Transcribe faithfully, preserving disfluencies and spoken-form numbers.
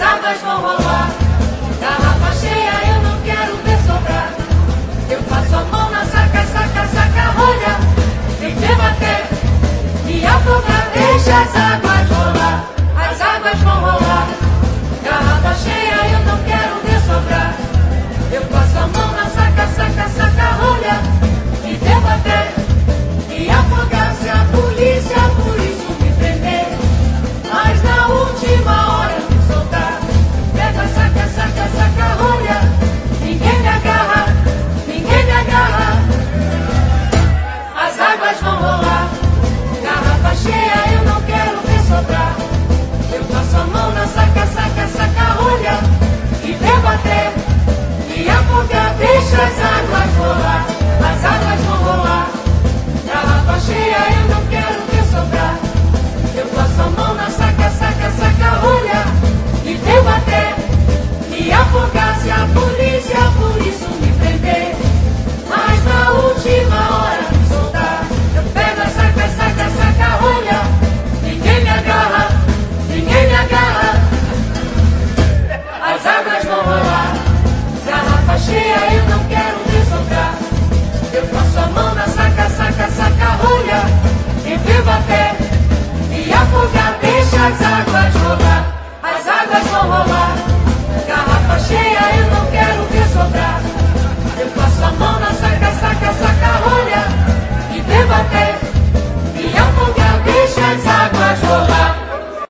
águas vão rolar. Garrafa cheia, eu não quero ver sobrar. Eu passo a mão na saca, saca, saca, rolha. Vem debater, me afogar, deixa as águas rolar. As águas vão rolar. Garrafa cheia, eu não quero ver sobrar. Eu passo a mão na saca, saca, saca, rolha. Me debater, me afogar, se a polícia por isso me prender. Mas na última hora me soltar. Pega, saca, saca, saca, rolha. Ninguém me agarra, ninguém me agarra. As águas vão rolar. Garrafa cheia, eu não quero ver sobrar. Eu passo a mão na saca, saca, saca, rolha. E debater, me afogar, deixa as águas rolar. As águas vão rolar. Garrafa cheia, eu